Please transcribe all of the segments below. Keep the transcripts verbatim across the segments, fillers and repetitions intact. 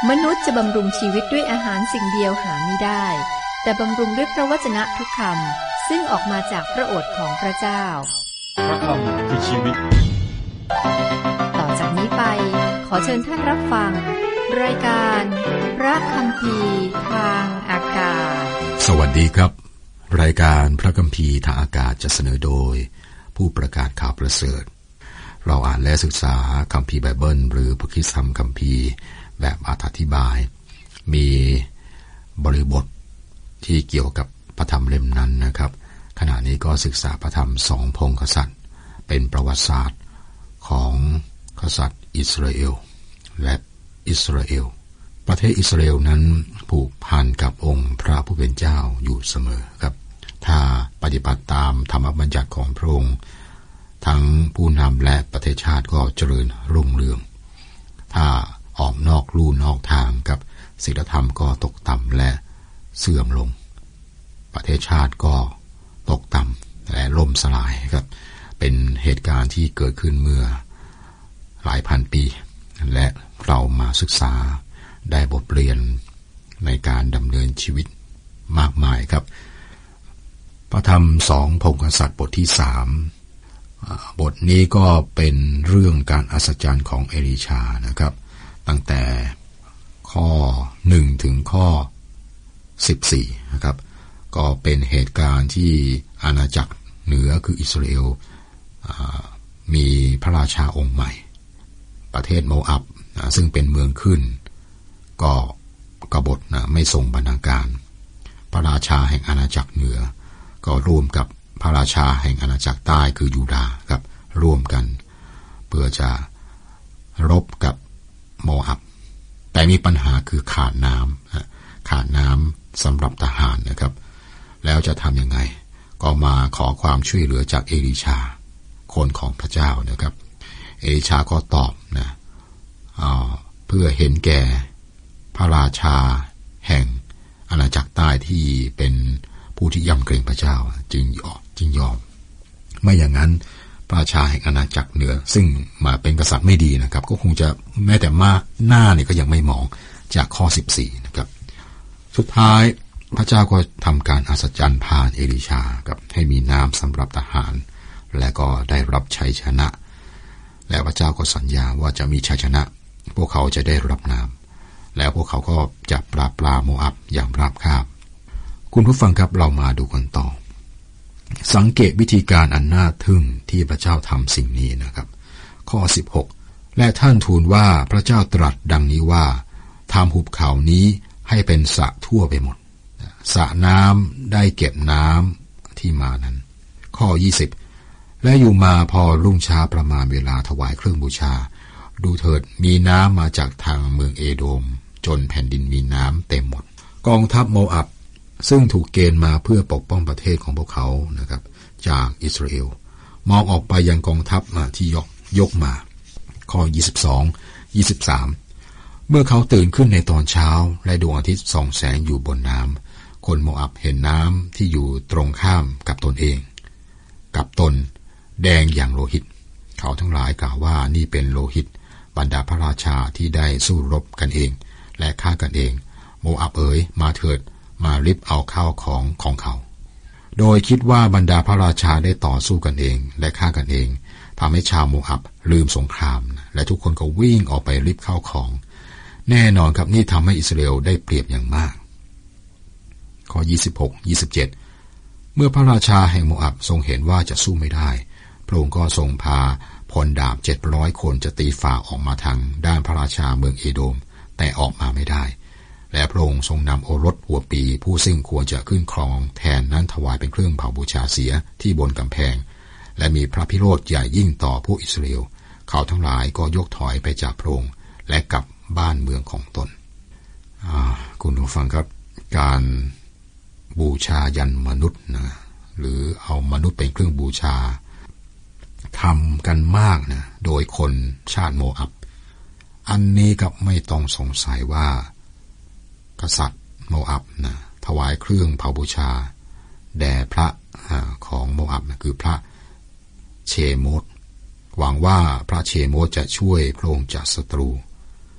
มนุษย์จะบำรุงชีวิตด้วยอาหารสิ่งเดียวหาไม่ได้แต่บำรุงด้วยพระวจนะทุกคำซึ่งออกมาจากพระโอษฐ์ของพระเจ้าพระคำคือชีวิตต่อจากนี้ไปขอเชิญท่านรับฟังรายการพระคัมภีร์ทางอากาศสวัสดีครับรายการพระคัมภีร์ทางอากาศจะเสนอโดยผู้ประกาศข่าวประเสริฐเราอ่านและศึกษาคัมภีร์ไบเบิลหรือพระคริสตธรรมคัมภีร์แบบอธิบายมีบริบทที่เกี่ยวกับพระธรรมเล่มนั้นนะครับขณะนี้ก็ศึกษาพระธรรมสองพงศ์กษัตริย์เป็นประวัติศาสตร์ของกษัตริย์อิสราเอลและอิสราเอลประเทศอิสราเอลนั้นผูกพันกับองค์พระผู้เป็นเจ้าอยู่เสมอครับถ้าปฏิบัติตามธรรมบัญญัติของพระองค์ทั้งผู้นำและประเทศชาติก็เจริญรุ่งเรืองถ้าออกนอกลู่นอกทางกับศีลธรรมก็ตกต่ำและเสื่อมลงประเทศชาติก็ตกต่ำและล่มสลายครับเป็นเหตุการณ์ที่เกิดขึ้นเมื่อหลายพันปีและเรามาศึกษาได้บทเรียนในการดำเนินชีวิตมากมายครับพระธรรมสองพงศ์กษัตริย์บทที่สามบทนี้ก็เป็นเรื่องการอัศจรรย์ของเอลีชานะครับตั้งแต่ข้อหนึ่งถึงข้อสิบสี่นะครับก็เป็นเหตุการณ์ที่อาณาจักรเหนือคืออิสราเอลมีพระราชาองค์ใหม่ประเทศโมอับซึ่งเป็นเมืองขึ้นก็กบฏนะไม่ทรงบรรณาการพระราชาแห่งอาณาจักรเหนือก็ร่วมกับพระราชาแห่งอาณาจักรใต้คือยูดาห์ครับร่วมกันเพื่อจะรบกับโมอับแต่มีปัญหาคือขาดน้ำขาดน้ำสำหรับทหารนะครับแล้วจะทำยังไงก็มาขอความช่วยเหลือจากเอลีชาคนของพระเจ้านะครับเอลีชาก็ตอบนะเพื่อเห็นแก่พระราชาแห่งอาณาจักรใต้ที่เป็นผู้ที่ยำเกรงพระเจ้าจึงยอมจึงยอมไม่อย่างนั้นพระราชาแห่งอาณาจักรเหนือซึ่งมาเป็นกษัตริย์ไม่ดีนะครับก็คงจะแม้แต่มาหน้าเนี่ยก็ยังไม่มองจากข้อสิบสี่นะครับสุดท้ายพระเจ้าก็ทำการอัศจรรย์ผ่านเอลีชากับให้มีน้ำสำหรับทหารและก็ได้รับชัยชนะและพระเจ้าก็สัญญาว่าจะมีชัยชนะพวกเขาจะได้รับน้ำแล้วพวกเขาก็จะปราบปรามโมอับอย่างราบคาบคุณผู้ฟังครับเรามาดูกันต่อสังเกตวิธีการอันน่าทึ่งที่พระเจ้าทำสิ่งนี้นะครับข้อสิบหกและท่านทูลว่าพระเจ้าตรัสดังนี้ว่าทำหุบเขานี้ให้เป็นสระทั่วไปหมดสระน้ำได้เก็บน้ำที่มานั้นข้อยี่สิบและอยู่มาพอรุ่งเช้าประมาณเวลาถวายเครื่องบูชาดูเถิดมีน้ำมาจากทางเมืองเอโดมจนแผ่นดินมีน้ำเต็มหมดกองทัพโมอับซึ่งถูกเกณฑ์มาเพื่อปกป้องประเทศของพวกเขานะครับจากอิสราเอลมองออกไปยังกองทัพมาที่ยกยกมาข้อยี่สิบสอง ยี่สิบสามเมื่อเขาตื่นขึ้นในตอนเช้าและดวงอาทิตย์ส่องแสงอยู่บนน้ำคนโมอับเห็นน้ำที่อยู่ตรงข้ามกับตนเองกับตนแดงอย่างโลหิตเขาทั้งหลายกล่าวว่านี่เป็นโลหิตบรรดาพระราชาที่ได้สู้รบกันเองและฆ่ากันเองโมอับเอ๋ยมาเถิดมาริบเอาข้าวของของเขาโดยคิดว่าบรรดาพระราชาได้ต่อสู้กันเองและฆ่ากันเองทำให้ชาวโมอับลืมสงครามและทุกคนก็วิ่งออกไปริบข้าวของแน่นอนครับนี่ทำให้อิสราเอลได้เปรียบอย่างมากข้อยี่สิบหก ยี่สิบเจ็ดเมื่อพระราชาแห่งโมอับทรงเห็นว่าจะสู้ไม่ได้พระองค์ก็ทรงพาพลดาบเจ็ดร้อยคนจะตีฝ่าออกมาทางด้านพระราชาเมืองเอโดมแต่ออกมาไม่ได้และพระองค์ทรงนำโอรสหัวปีผู้ซึ่งควรจะขึ้นครองแทนนั้นถวายเป็นเครื่องเผาบูชาเสียที่บนกำแพงและมีพระพิโรธใหญ่ยิ่งต่อผู้อิสราเอลเขาทั้งหลายก็ยกถอยไปจากพระองค์และกลับบ้านเมืองของตนคุณผู้ฟังครับการบูชายันมนุษย์นะหรือเอามนุษย์เป็นเครื่องบูชาทำกันมากนะโดยคนชาติโมอับอันนี้ก็ไม่ต้องสงสัยว่ากษัตริย์โมอับนะถวายเครื่องเผาบูชาแด่พระของโมอับนะคือพระเชโมสหวังว่าพระเชโมสจะช่วยพระองค์จากศัตรู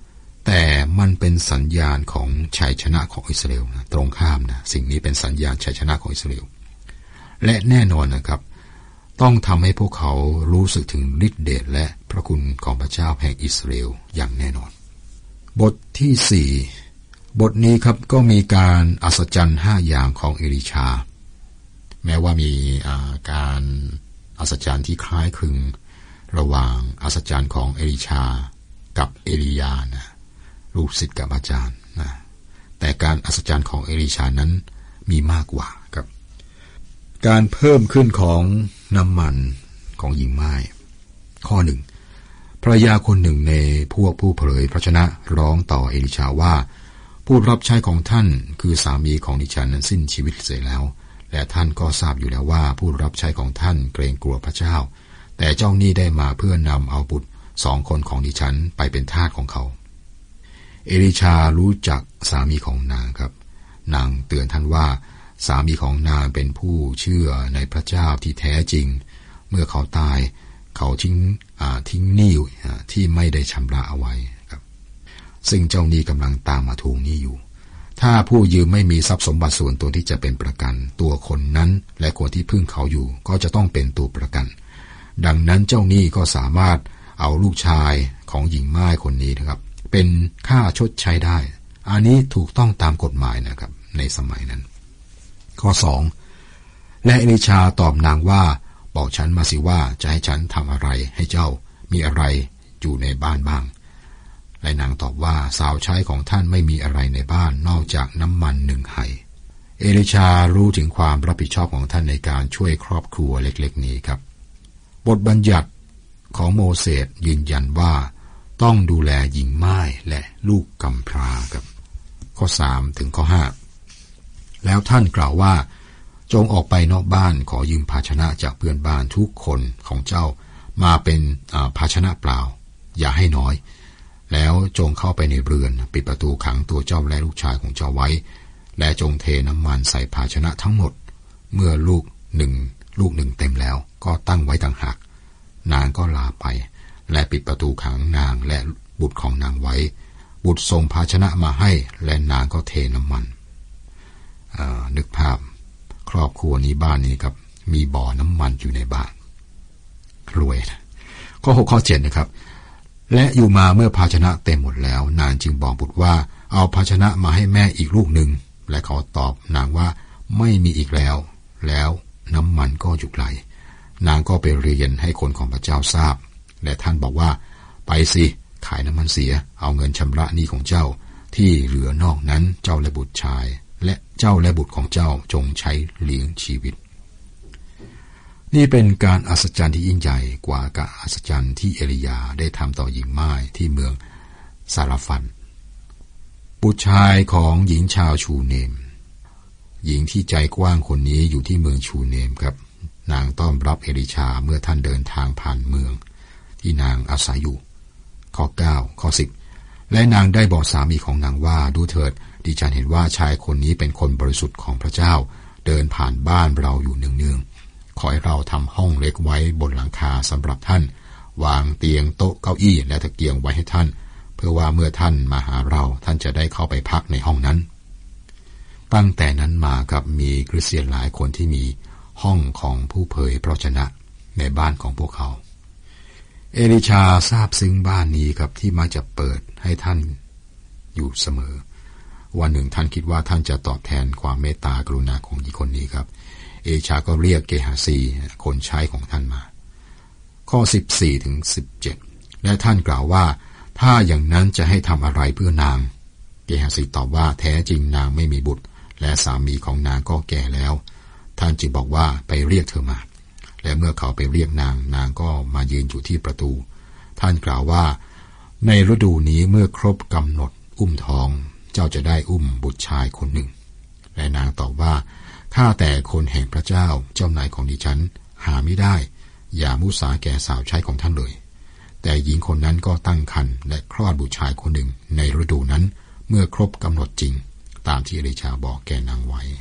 แต่มันเป็นสัญญาณของชัยชนะของอิสราเอลนะตรงข้ามนะสิ่งนี้เป็นสัญญาณชัยชนะของอิสราเอลและแน่นอนนะครับต้องทำให้พวกเขารู้สึกถึงฤทธิเดชและพระคุณของพระเจ้าแห่งอิสราเอลอย่างแน่นอนบทที่สี่บทนี้ครับก็มีการอัศจรรย์ห้าอย่างของเอลิชาแม้ว่ามีการอัศจรรย์ที่คล้ายคลึงระหว่างอัศจรรย์ของเอลิชากับเอลียานะลูกศิษย์กับอาจารย์นะแต่การอัศจรรย์ของเอลิชานั้นมีมากกว่าครับการเพิ่มขึ้นของน้ำมันของหญิงไม้ข้อหนึ่งภรรยาคนหนึ่งในพวกผู้เผยพระชนะร้องต่อเอลิชาว่าผู้รับใช้ของท่านคือสามีของดิฉันนั้นสิ้นชีวิตเสียแล้วและท่านก็ทราบอยู่แล้วว่าผู้รับใช้ของท่านเกรงกลัวพระเจ้าแต่เจ้าหนี้ได้มาเพื่อนำเอาบุตรสองคนของดิฉันไปเป็นทาสของเขาเอลิชารู้จักสามีของนางครับนางเตือนท่านว่าสามีของนางเป็นผู้เชื่อในพระเจ้าที่แท้จริงเมื่อเขาตายเขาทิ้งทิ้งหนี้ที่ไม่ได้ชำระเอาไว้ครับซึ่งเจ้าหนี้กำลังตามมาทวงหนี้อยู่ถ้าผู้ยืมไม่มีทรัพย์สมบัติส่วนตัวที่จะเป็นประกันตัวคนนั้นและคนที่พึ่งเขาอยู่ก็จะต้องเป็นตัวประกันดังนั้นเจ้าหนี้ก็สามารถเอาลูกชายของหญิงม่ายคนนี้นะครับเป็นค่าชดใช้ได้อันนี้ถูกต้องตามกฎหมายนะครับในสมัยนั้นข้อสองและเอลิชาตอบนางว่าบอกฉันมาสิว่าจะให้ฉันทำอะไรให้เจ้ามีอะไรอยู่ในบ้านบ้างและนางตอบว่าสาวใช้ของท่านไม่มีอะไรในบ้านนอกจากน้ำมันหนึ่งไหเอลิชารู้ถึงความรับผิดชอบของท่านในการช่วยครอบครัวเล็กๆนี้ครับบทบัญญัติของโมเสสยืนยันว่าต้องดูแลหญิงม่ายและลูกกำพร้าครับข้อสามถึงข้อห้าแล้วท่านกล่าวว่าจงออกไปนอกบ้านขอยืมภาชนะจากเพื่อนบ้านทุกคนของเจ้ามาเป็นภาชนะเปล่าอย่าให้น้อยแล้วจงเข้าไปในเรือนปิดประตูขังตัวเจ้าและลูกชายของเจ้าไว้และจงเทน้ำมันใส่ภาชนะทั้งหมดเมื่อลูกหนึ่งลูกหนึ่งเต็มแล้วก็ตั้งไว้ต่างหากนางก็ลาไปและปิดประตูขังนางและบุตรของนางไว้บุตรส่งภาชนะมาให้และนางก็เทน้ำมันนึกภาพครอบครัวนี้บ้านนี้ครับมีบ่อน้ำมันอยู่ในบ้านรวยข้อหกข้อเจ็ดนะครับและอยู่มาเมื่อภาชนะเต็มหมดแล้วนางจึงบอกบุตรว่าเอาภาชนะมาให้แม่อีกลูกหนึ่งและเขาตอบนางว่าไม่มีอีกแล้วแล้วน้ำมันก็หยุดไหลนางก็ไปเรียนให้คนของพระเจ้าทราบและท่านบอกว่าไปสิขายน้ำมันเสียเอาเงินชำระหนี้ของเจ้าที่เหลือนอกนั้นเจ้าและบุตรชายและเจ้าและบุตรของเจ้าจงใช้เลี้ยงชีวิตนี่เป็นการอัศจรรย์ที่ยิ่งใหญ่กว่าการอัศจรรย์ที่เอลียาได้ทำต่อหญิงม่ายที่เมืองซาราฟันบุตรชายของหญิงชาวชูเนมหญิงที่ใจกว้างคนนี้อยู่ที่เมืองชูเนมครับนางต้อนรับเอลิชาเมื่อท่านเดินทางผ่านเมืองที่นางอาศัยอยู่ข้อเก้าข้อสิบและนางได้บอกสามีของนางว่าดูเถิดดิฉันเห็นว่าชายคนนี้เป็นคนบริสุทธิ์ของพระเจ้าเดินผ่านบ้านเราอยู่เนืองๆขอให้เราทำห้องเล็กไว้บนหลังคาสำหรับท่านวางเตียงโต๊ะเก้าอี้และตะเกียงไว้ให้ท่านเพื่อว่าเมื่อท่านมาหาเราท่านจะได้เข้าไปพักในห้องนั้นตั้งแต่นั้นมากับมีคริสเตียนหลายคนที่มีห้องของผู้เผยพระวจนะในบ้านของพวกเขาเอลิชาทราบซึ้งบ้านนี้ครับที่มักจะเปิดให้ท่านอยู่เสมอวันหนึ่งท่านคิดว่าท่านจะตอบแทนความเมตตากรุณาของหญิงคนนี้ครับเอลิชาก็เรียกเกฮาซีคนใช้ของท่านมาข้อสิบสี่ถึงสิบเจ็ดและท่านกล่าวว่าถ้าอย่างนั้นจะให้ทำอะไรเพื่อนางเกฮาซีตอบว่าแท้จริงนางไม่มีบุตรและสามีของนางก็แก่แล้วท่านจึงบอกว่าไปเรียกเธอมาและเมื่อเขาไปเรียกนางนางก็มายืนอยู่ที่ประตูท่านกล่าวว่าในฤดูนี้เมื่อครบกำหนดอุ้มท้องเจ้าจะได้อุ้มบุตรชายคนหนึ่งและนางตอบว่าข้าแต่คนแห่งพระเจ้าเจ้านายของดิฉันหาไม่ได้อย่ามุสาแก่สาวใช้ของท่านเลยแต่หญิงคนนั้นก็ตั้งครรภ์และคลอดบุตรชายคนหนึ่งในฤดูนั้นเมื่อครบกำหนดจริงตามที่เอลิชาบอกแก่นางไว้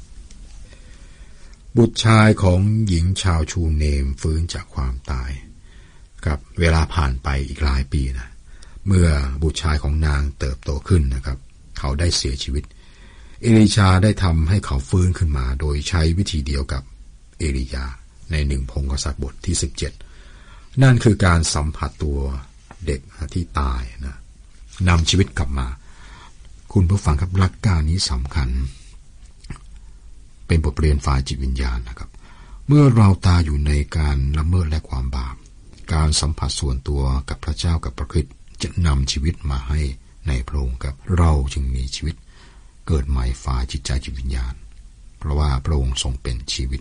บุตรชายของหญิงชาวชูเนมฟื้นจากความตายกับเวลาผ่านไปอีกหลายปีนะเมื่อบุตรชายของนางเติบโตขึ้นนะครับเขาได้เสียชีวิตเอลีชาได้ทำให้เขาฟื้นขึ้นมาโดยใช้วิธีเดียวกับเอลียาในหนึ่งพงศษัตริย์บทที่สิบเจ็ดนั่นคือการสัมผัสตัวเด็กที่ตายนะนำชีวิตกลับมาคุณผู้ฟังครับหลักการนี้สำคัญเป็นบทเรียนฝ่ายจิตวิญญาณนะครับเมื่อเราตายอยู่ในการละเมิดและความบาปการสัมผัสส่วนตัวกับพระเจ้ากับพระคริสต์จะนำชีวิตมาให้ในพระองค์ครับเราจึงมีชีวิตเกิดใหม่ฝ่ายจิตใจจิตวิญญาณเพราะว่าพระองค์ทรงเป็นชีวิต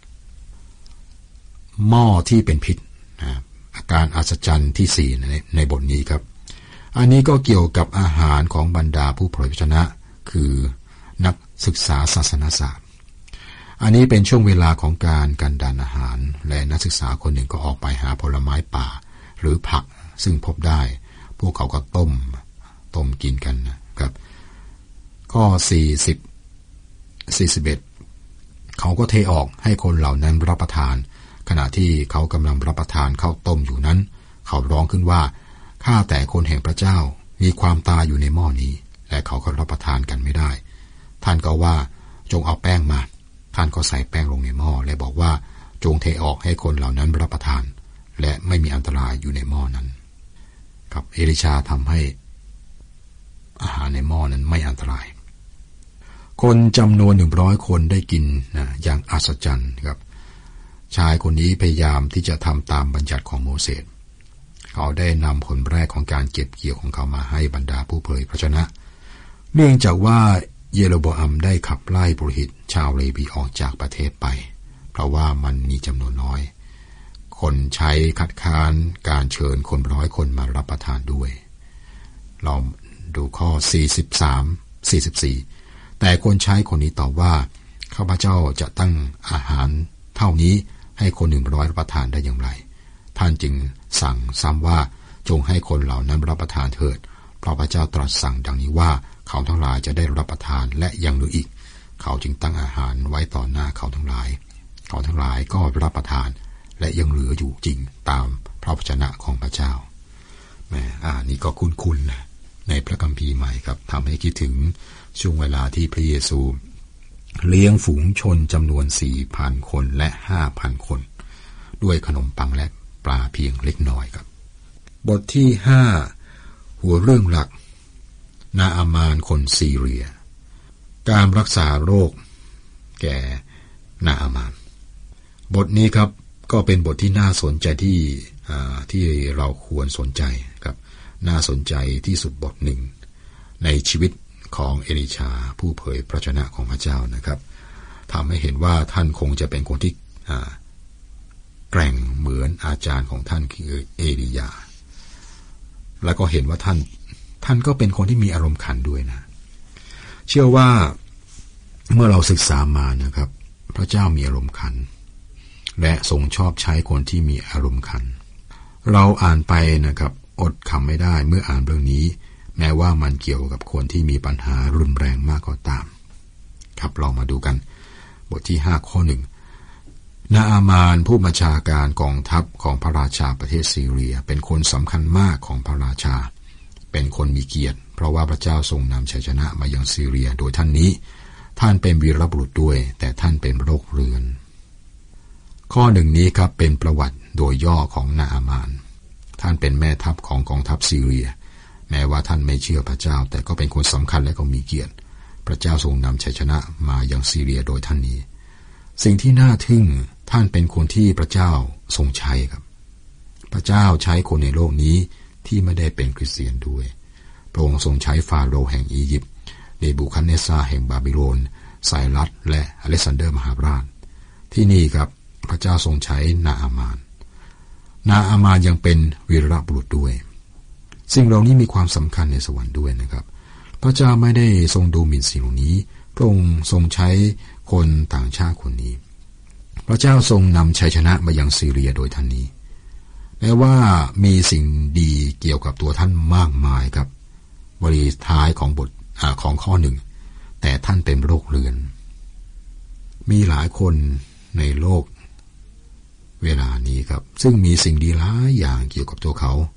หม้อที่เป็นพิษนะอาการอัศจรรย์ที่สี่ในในบทนี้ครับอันนี้ก็เกี่ยวกับอาหารของบรรดาผู้เผยพระชนะคือนักศึกษาศาสนศาสตร์อันนี้เป็นช่วงเวลาของการกันดานอาหารและนักศึกษาคนหนึ่งก็ออกไปหาผลไม้ป่าหรือผักซึ่งพบได้พวกเขาก็ต้มต้มกินกันนะครับข้อสี่สิบ สี่สิบเอ็ดเขาก็เทออกให้คนเหล่านั้นรับประทานขณะที่เขากำลังรับประทานข้าวต้มอยู่นั้นเขาร้องขึ้นว่าข้าแต่คนแห่งพระเจ้ามีความตายอยู่ในหม้อนี้และเขาก็รับประทานกันไม่ได้ท่านก็ว่าจงเอาแป้งมาท่านก็ใส่แป้งลงในหม้อและบอกว่าจงเทออกให้คนเหล่านั้นรับประทานและไม่มีอันตรายอยู่ในหม้อนั้นครับเอลิชาทำให้อาหารในหม้อนั้นไม่อันตรายคนจำนวนหนึ่งร้อยคนได้กินนะอย่างอัศจรรย์ครับชายคนนี้พยายามที่จะทำตามบัญญัติของโมเสสเขาได้นำผลแรกของการเก็บเกี่ยวของเขามาให้บรรดาผู้เผยพระชนะเนื่องจากว่าเยโรโบอัมได้ขับไล่ปุโรหิตชาวเลวีออกจากประเทศไปเพราะว่ามันมีจำนวนน้อยคนใช้คัดค้านการเชิญคนร้อยคนมารับประทานด้วยเราดูข้อสี่สิบสาม สี่สิบสี่แต่คนใช้คนนี้ตอบว่าข้าพเจ้าจะตั้งอาหารเท่านี้ให้คนหนึ่งร้อยรับประทานได้อย่างไรท่านจึงสั่งซ้ำว่าจงให้คนเหล่านั้นรับประทานเถิดเพราะพระเจ้าตรัสสั่งดังนี้ว่าเขาทั้งหลายจะได้รับประทานและยังเหลืออีกเขาจึงตั้งอาหารไว้ต่อหน้าเขาทั้งหลายเขาทั้งหลายก็รับประทานและยังเหลืออยู่จริงตามพระวจนะของพระเจ้าแหมอ่านี่ก็คุ้นๆนะในพระคัมภีร์ใหม่ครับทำให้คิดถึงช่วงเวลาที่พระเยซูเลี้ยงฝูงชนจำนวน สี่พัน คนและ ห้าพัน คนด้วยขนมปังและปลาเพียงเล็กน้อยครับบทที่ห้าหัวเรื่องหลักนาอามานคนซีเรียการรักษาโรคแก่นาอามานบทนี้ครับก็เป็นบทที่น่าสนใจที่ที่เราควรสนใจครับน่าสนใจที่สุดบทหนึ่งในชีวิตของเอลิชาผู้เผยพระวจนะของพระเจ้านะครับทำให้เห็นว่าท่านคงจะเป็นคนที่แกร่งเหมือนอาจารย์ของท่านคือเอลียาแล้วก็เห็นว่าท่านท่านก็เป็นคนที่มีอารมณ์ขันด้วยนะเชื่อว่าเมื่อเราศึกษามานะครับพระเจ้ามีอารมณ์ขันและทรงชอบใช้คนที่มีอารมณ์ขันเราอ่านไปนะครับอดคำไม่ได้เมื่ออ่านเรื่องนี้แม้ว่ามันเกี่ยวกับคนที่มีปัญหารุนแรงมากก็ตามครับลองมาดูกันบทที่ห้าข้อหนึ่งนาอามานผู้บัญชาการกองทัพของพระราชาประเทศซีเรียเป็นคนสำคัญมากของพระราชาเป็นคนมีเกียรติเพราะว่าพระเจ้าทรงนำชัยชนะมายังซีเรียโดยท่านนี้ท่านเป็นวีรบุรุษด้วยแต่ท่านเป็นโรคเรื้อนข้อหนึ่งนี้ครับเป็นประวัติโดยย่อของนาอามานท่านเป็นแม่ทัพของกองทัพซีเรียแม้ว่าท่านไม่เชื่อพระเจ้าแต่ก็เป็นคนสำคัญและก็มีเกียรติพระเจ้าทรงนำชัยชนะมายังซีเรียโดยท่านนี้สิ่งที่น่าทึ่งท่านเป็นคนที่พระเจ้าทรงใช้ครับพระเจ้าใช้คนในโลกนี้ที่ไม่ได้เป็นคริสเตียนด้วยพระองค์ทรงใช้ฟาโรห์แห่งอียิปต์เนบูคัดเนซาร์แห่งบาบิโลนไซรัสและอเล็กซานเดอร์มหาราชที่นี่ครับพระเจ้าทรงใช้นาอามานนาอามานยังเป็นวีรบุรุษด้วยสิ่งเหล่านี้มีความสำคัญในสวรรค์ด้วยนะครับพระเจ้าไม่ได้ทรงดูหมิ่นสิ่งเหล่านี้พระองค์ทรงใช้คนต่างชาติคนนี้พระเจ้าทรงนำชัยชนะมายังซีเรียโดยท่านนี้แม้ว่ามีสิ่งดีเกี่ยวกับตัวท่านมากมายครับวลีท้ายของบทของข้อหนึ่งแต่ท่านเป็นโรคเรื้อนมีหลายคนในโลกเวลานี้ครับซึ่งมีสิ่งดีหลายอย่างเกี่ยวกับตัวเขา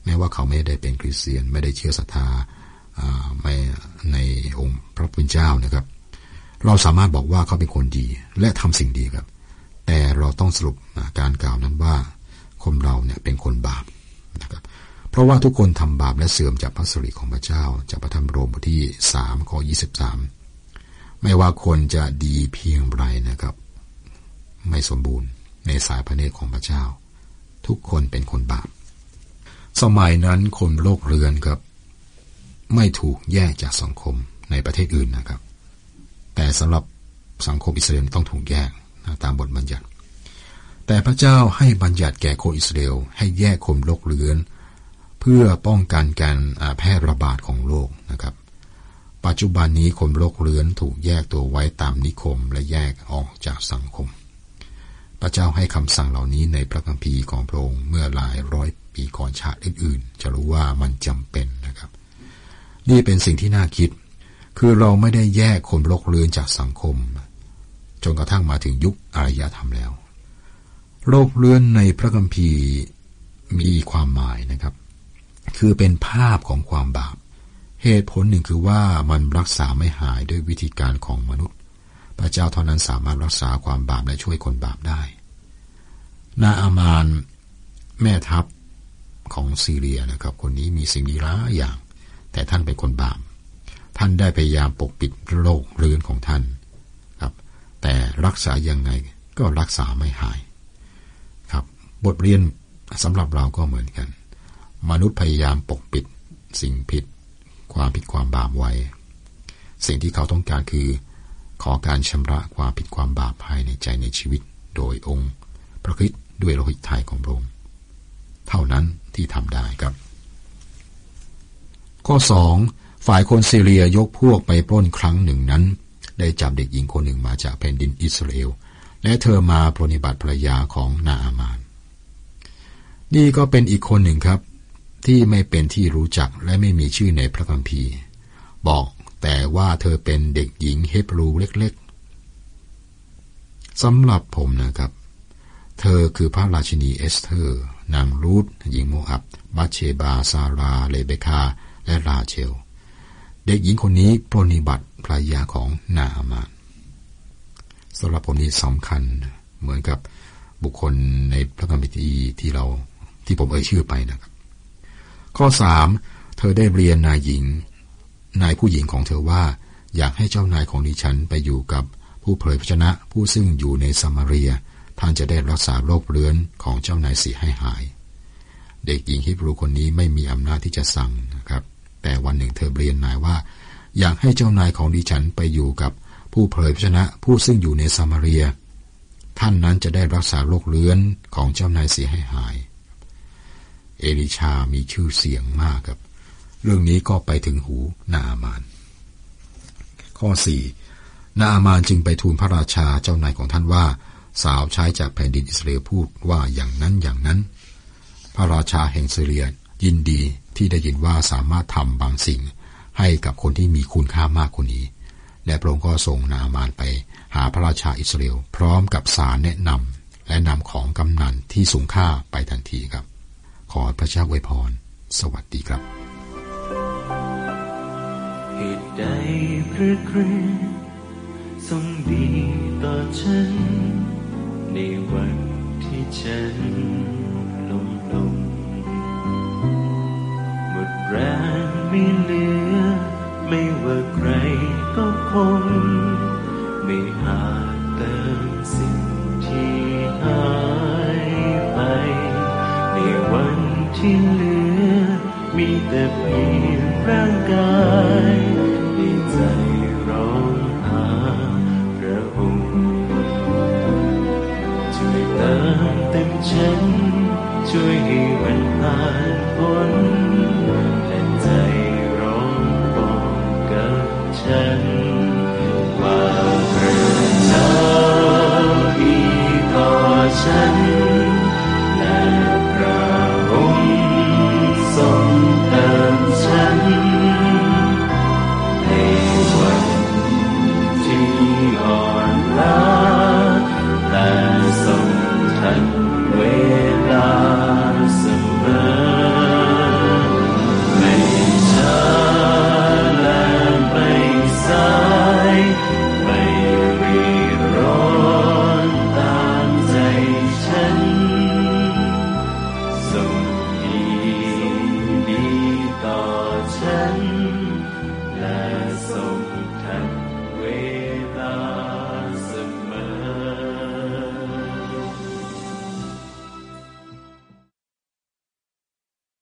แม้ว่าเขาไม่ได้เป็นคริสเตียนไม่ได้เชื่อศรัทธาไม่ในองค์พระผู้เป็นเจ้านะครับเราสามารถบอกว่าเขาเป็นคนดีและทำสิ่งดีครับแต่เราต้องสรุปการกล่าวนั้นว่าคนเราเนี่ยเป็นคนบาปนะครับเพราะว่าทุกคนทำบาปและเสื่อมจากพระสิริของพระเจ้าจากพระธรรมโรมบทที่สามข้อยี่สิบสามไม่ว่าคนจะดีเพียงไรนะครับไม่สมบูรณ์ในสายพระเนตรของพระเจ้าทุกคนเป็นคนบาปสมัยนั้นคนโลกเรือนครับไม่ถูกแยกจากสังคมในประเทศอื่นนะครับแต่สำหรับสังคมอิสราเอลต้องถูกแยกตามบทบัญญัติแต่พระเจ้าให้บัญญัติแก่คนอิสราเอลให้แยกคนโลกเรือนเพื่อป้องกันการแพร่ระบาดของโรคนะครับปัจจุบันนี้คนโลกเรือนถูกแยกตัวไว้ตามนิคมและแยกออกจากสังคมพระเจ้าให้คำสั่งเหล่านี้ในพระคัมภีร์ของพระองค์เมื่อหลายร้อยปีก่อนชาติอื่นๆจะรู้ว่ามันจำเป็นนะครับนี่เป็นสิ่งที่น่าคิดคือเราไม่ได้แยกคนโลกเรือนจากสังคมจนกระทั่งมาถึงยุคอารยธรรมแล้วโลกเรือนในพระคัมภีร์มีความหมายนะครับคือเป็นภาพของความบาปเหตุผลหนึ่งคือว่ามันรักษาไม่หายด้วยวิธีการของมนุษย์พระเจ้าเท่านั้นสามารถรักษาความบาปและช่วยคนบาปได้นาอามานแม่ทัพของซีเรียนะครับคนนี้มีสิ่งดีหลายอย่างแต่ท่านเป็นคนบาปท่านได้พยายามปกปิดโรคเรื้อนของท่านครับแต่รักษายังไงก็รักษาไม่หายครับบทเรียนสำหรับเราก็เหมือนกันมนุษย์พยายามปกปิดสิ่งผิดความผิดความบาปไว้สิ่งที่เขาต้องการคือขอการชำระความผิดความบาปภายในใจในชีวิตโดยองค์พระคริสต์ด้วยโลหิตไถ่ของพระองค์เท่านั้นที่ทำได้ครับข้อสองฝ่ายคนซีเรียยกพวกไปปล้นครั้งหนึ่งนั้นได้จับเด็กหญิงคนหนึ่งมาจากแผ่นดินอิสราเอลและเธอมาปรนนิบัติภรรยาของนาอามานนี่ก็เป็นอีกคนหนึ่งครับที่ไม่เป็นที่รู้จักและไม่มีชื่อในพระคัมภีร์บอกแต่ว่าเธอเป็นเด็กหญิงเฮบรูเล็กๆสำหรับผมนะครับเธอคือพระราชินีเอสเธอร์นางรูธหญิงโมอับบัตเชบาซาราเลเบคาและราเชลเด็กหญิงคนนี้ปรนนิบัติภรรยาของนาอามานสำหรับผมนี่สำคัญเหมือนกับบุคคลในพระคัมภีร์ที่เราที่ผมเอ่ยชื่อไปนะครับข้อสามเธอได้เรียนนายหญิงนายผู้หญิงของเธอว่าอยากให้เจ้านายของดิฉันไปอยู่กับผู้เผยพระชนะผู้ซึ่งอยู่ในซามาเรียท่านจะได้รักษาโรคเรื้อนของเจ้านายเสียให้หายเด็กหญิงฮิบรูคนนี้ไม่มีอำนาจที่จะสั่งนะครับแต่วันหนึ่งเธอเรียนนายว่าอยากให้เจ้านายของดิฉันไปอยู่กับผู้เผยพระชนะผู้ซึ่งอยู่ในซามาเรียท่านนั้นจะได้รักษาโรคเรื้อนของเจ้านายเสียให้หายเอลิชามีชื่อเสียงมากครับเรื่องนี้ก็ไปถึงหูนาอามานข้อสี่นาอามานจึงไปทูลพระราชาเจ้านายของท่านว่าสาวใช้จากแผ่นดินอิสราเอลพูดว่าอย่างนั้นอย่างนั้นพระราชาแห่งซีเรียยินดีที่ได้ยินว่าสามารถทำบางสิ่งให้กับคนที่มีคุณค่ามากกว่านี้และพระองค์ก็ส่งนาอามานไปหาพระราชาอิสราเอลพร้อมกับสารแนะนำและนำของกำนันที่สูงค่าไปทันทีครับขอพระเจ้าอวยพรสวัสดีครับเหตุใดพระคริสต์ทรงดีต่อฉันในวันที่ฉันล้มลงหมดแรงไม่เหลือไม่ว่าใครก็คงไม่อาจเติมสิ่งที่หายไปในวันที่เหลือมีแต่เพียงร่างกายในใจร้องหาพระองค์ช่วยเติมเต็มฉันช่วยให้มันผ่านพ้น